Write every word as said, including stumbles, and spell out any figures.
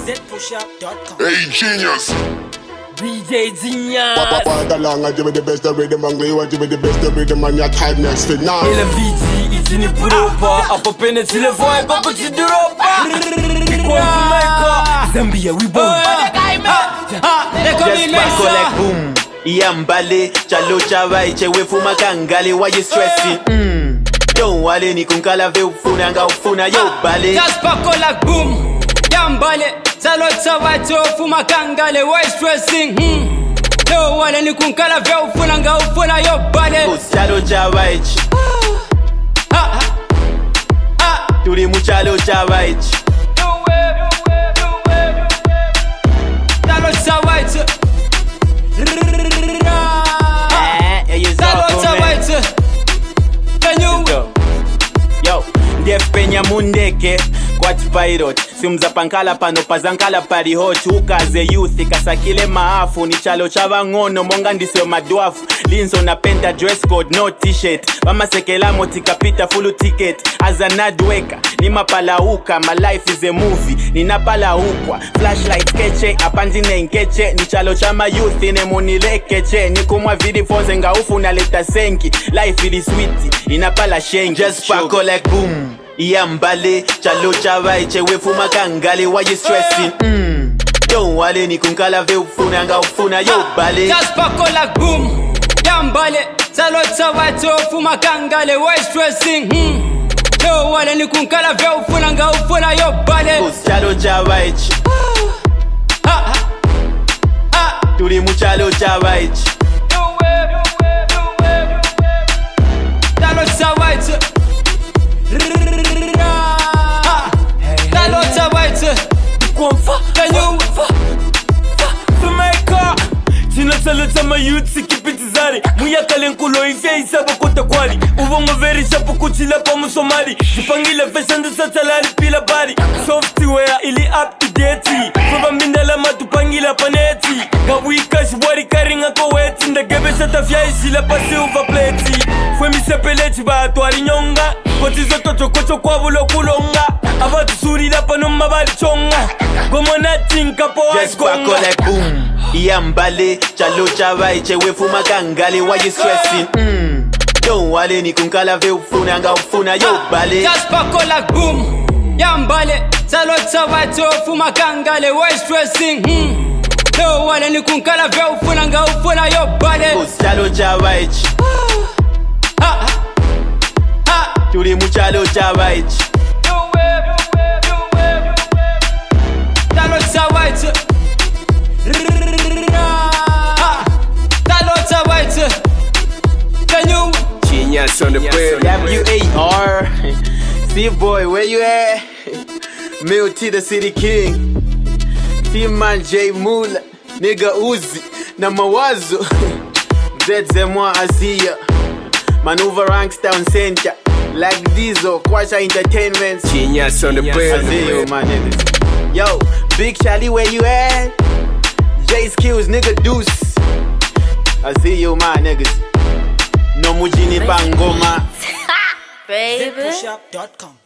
z push up dot com. Hey, genius. D J Genius. Papa along and give me the best of rhythm and you want to be the best of rhythm and your time next to now. Ile V G itini puropa Apo pene chile voy Papa chidiropa Kwa Jamaica Zambia we born Just collect boom Iyambale Chalo chavai chewe fuma kangale Why you stressing? Mm. Don't wale ni kunkala ve ufuna nga ufuna yo bale Just collect boom Iyambale Chalo chavai chewe fuma kangale Why you stressing? Mm. Yo wale ni kunkala ve ufuna nga ufuna yo bale Chalo chavai Turi muchalo chavai Chalo chavai Yo, Def Penya Mundeke Kwati Pirate Simza pankala pano pazankala pari hot Ukaze youth kasakile maafu Ni chalo chava ngono monga ndisio madwafu Linzo na penta dress code no t-shirt Mama sekela moti kapita fulu ticket Azanadweka ni mapalauka My life is a movie Ni napalaukwa Flashlight keche Apandine nkeche Ni chalo chama youth Ine munilekeche Ni kumwa vidi foze nga ufu na leta senki Life ili sweet Inapala shengi Just pa collect boom Iyambale Chalo chavai chewe fuma kangale Why you stressing? Mm. Don't wale ni kunkala ve ufuna nga ufuna yo bale Just pa collect boom Iyambale Chalo chavai chewe fuma kangale Why you stressing? Mm. Yo wale ni kunkala ve ufuna nga ufuna yo bale Chalo chavai Turi muchalo chavai Chalo chavai Chalo chavai Kwamfa Kwamfa Jamaica Chino chalo chama youth sikipitizari Muya kalenkulo ifya isaba kota kwali Uvongo veri shapu kuchila pa musomali Jipangile fashion dusa talari pila bari Software ili up to date Faba mindala matupangila paneti Gawika shibwari karinga koweti Ndagebe shata fya ishila pasi uva pleti Fwe misepelechi ba atuari nyonga Kotizo tocho kocho kwa vulo kulonga Abatu suri la panoma bali chonga Gomo na tinka po Just pa collect boom Iyambale Chalo chavai chewe fuma kangale Why you stressing? Mm. Don't wale ni kunkala ve ufuna nga ufuna yo bale Just pa collect boom Iyambale Chalo chavai chewe fuma kangale Why you stressing? Mm. Yo wale ni kunkala ve ufuna nga ufuna yo bale Chalo chavai Turi muchalo chavai Chalo chavai Chalo chavai Can you Genius on the bird. W A R C-Boy, where you at? Mil T, the City King T-Man J Mula Nigga Uzi Na mawazo Zedze mwa Asia Maneuver Ranks Town Center Like Diesel, Kwasha Entertainment Genius on the I bird. see you, my niggas. Yo, Big Charlie, where you at? J Skills, nigga Deuce. I see you, my niggas. No Mujini Bangoma. z push up dot com.